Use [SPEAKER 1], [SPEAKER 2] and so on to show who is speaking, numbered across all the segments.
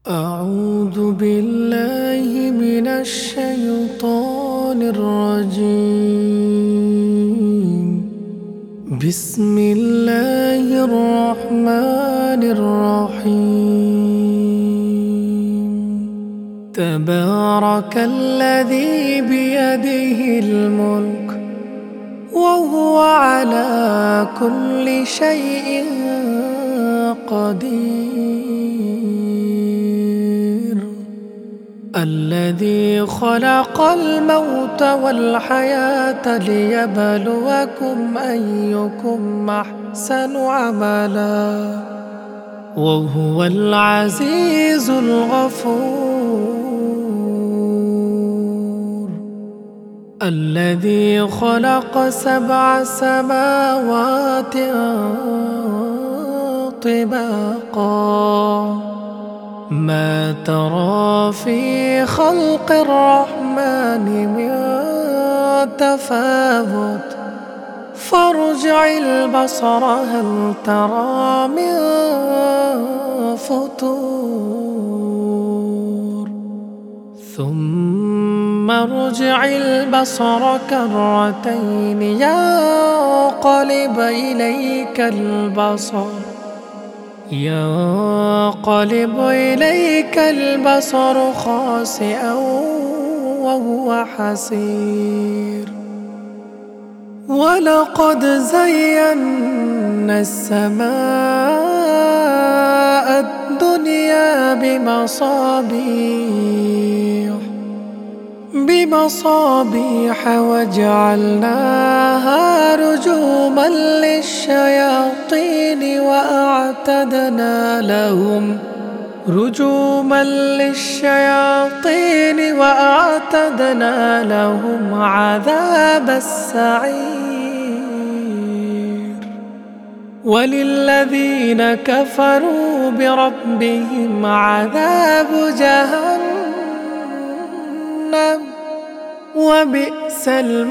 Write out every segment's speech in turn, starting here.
[SPEAKER 1] أعوذ بالله من الشيطان الرجيم. بسم الله الرحمن الرحيم. تبارك الذي بيده الملك وهو على كل شيء قدير. الذي خلق الموت والحياة ليبلوكم أيكم أحسن عملا وهو العزيز الغفور. الذي خلق 7 سماوات طباقا ما ترى في خلق الرحمن من تفاوت فارجع البصر هل ترى من فطور ثم ارجع البصر كرتين ينقلب إليك البصر خاسئا وهو حسير. ولقد زينا السماء الدنيا بمصابيح وجعلناها رجوما للشياطين وأعتدنا لهم عذاب السعير. وللذين كفروا بربهم عذاب جهنم وبئس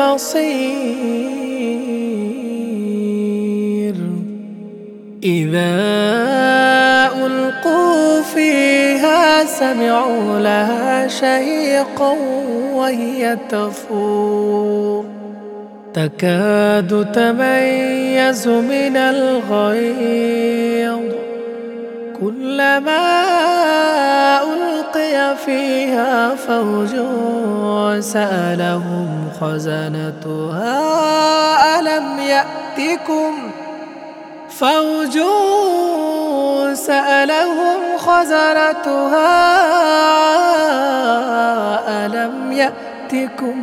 [SPEAKER 1] المصير. إذا ألقوا فيها سمعوا لها شهيقا وهي تفور تكاد تميز من الغيظ كلما ألقي فيها فوج سألهم خزنتها ألم يأتكم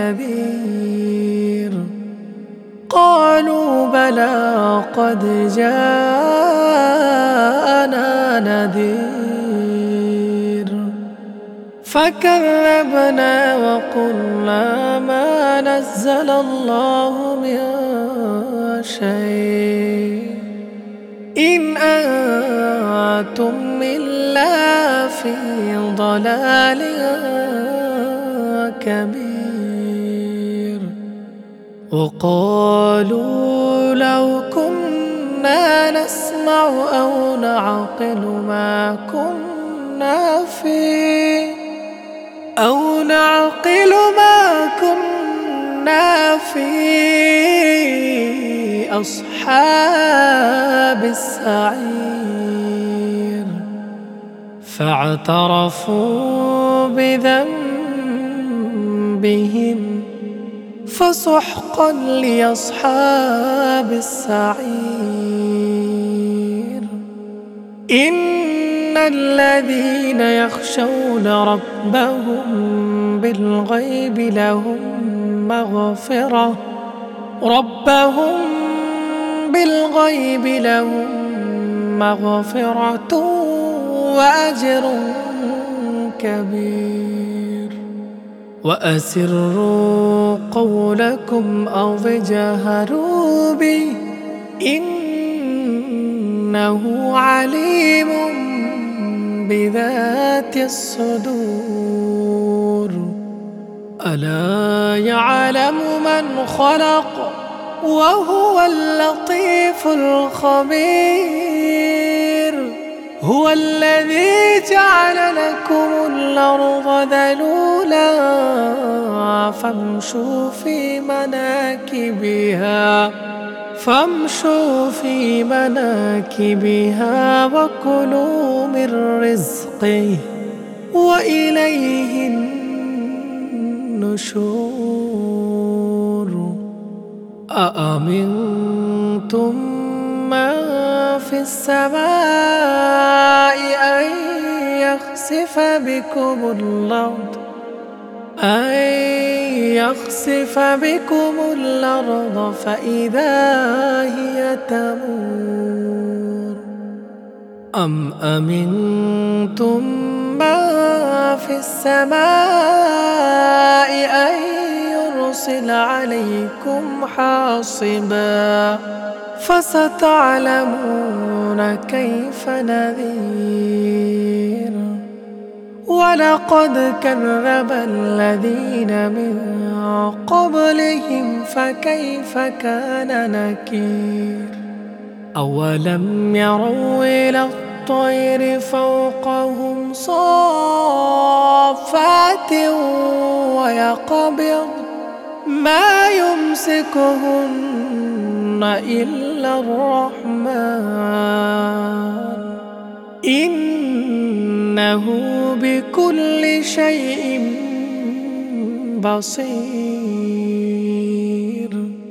[SPEAKER 1] نذير. قالوا بلى قد جاءنا نذير فكذبنا وقلنا ما نزل الله من شيء إن أنتم إلا في ضلال كبير. وقالوا لو كنا نسمع أو نعقل ما كنا في أصحاب السعير. فاعترفوا بذنبهم فسحقا لأصحاب السعير. إن الذين يخشون ربهم بالغيب لهم مغفرة وأجر كبير. وأسروا قولكم أو اجهروا به إنه عليم بذات الصدور. ألا يعلم من خلق وهو اللطيف الخبير. هو الذي جعل لكم الأرض ذلولا فامشوا في مناكبها وكلوا من رزقه وإليه النشور أأمنتم من في السماء أن يخسف بكم الأرض فإذا هي تمور أم أمنتم من في السماء أن يرسل عليكم حاصبا فستعلمون كيف نذير ولقد كذب الذين من قبلهم فكيف كان نكير أولم يروا إلى الطير فوقهم صافات ويقبض ما يمسكهن إلا الرحمن إنه بكل شيء بصير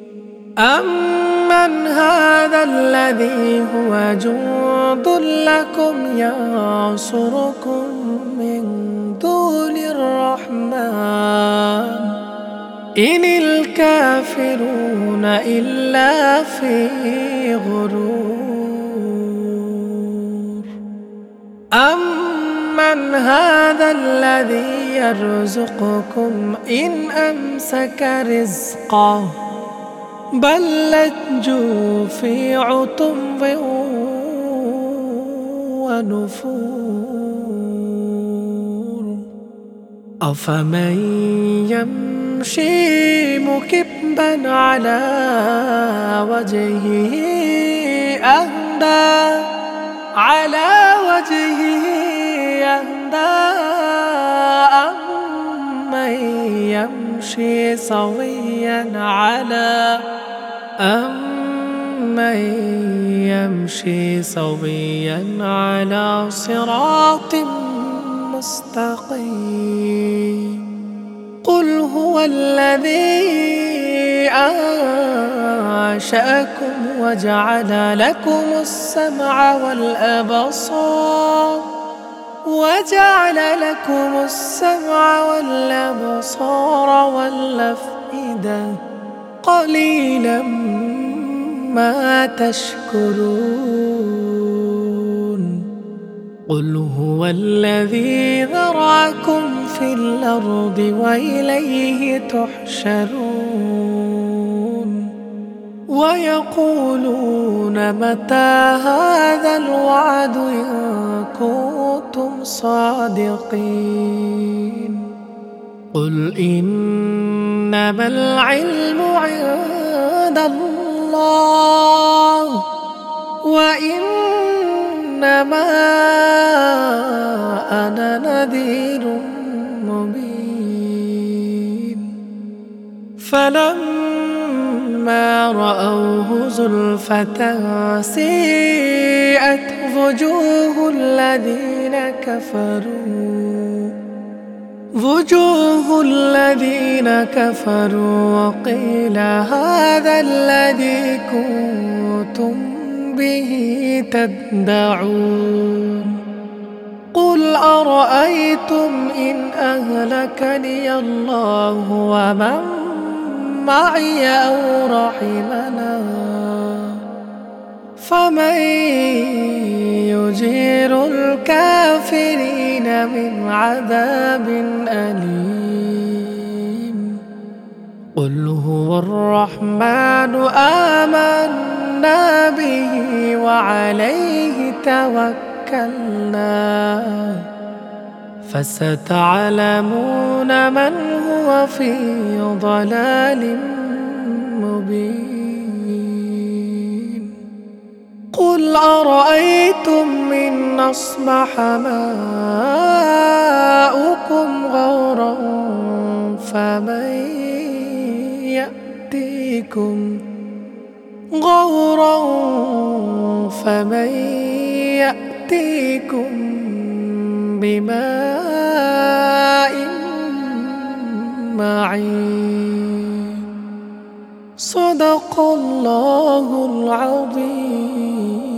[SPEAKER 1] أمن هذا الذي هو جند لكم ينصركم من دون الرحمن إن الكافرون إلا في غرور أمن هذا الذي يرزقكم إن أمسك رزقه بل لجوا في عتو ونفور أفمن يمشي مكبا على وجهه أهدى أمن يمشي سويا على صراط مستقيم قل هو الذي أنشأكم وجعل لكم السمع والأبصار والأفئدة قليلا ما تشكرون قل هو الذي ذرأكم في الأرض وإليه تحشرون ويقولون متى هذا الوعد إن كنتم صادقين قل إنما العلم عند الله وإنما أنا نذير مبين فلما رأوه زلفة سيئت وجوه الذين كفروا وقيل هذا الذي كنتم به تدعون قل أرأيتم إن أهلكني الله ومن معي أو رحمنا فمن يجير الكافرين من عذاب أليم قل هو الرحمن آمنا به وعليه توكلنا فستعلمون من هو في ضلال مبين قل أرأيتم إن أصبح ماؤكم غورا فمن يأتيكم بماء معين. صدق الله العظيم.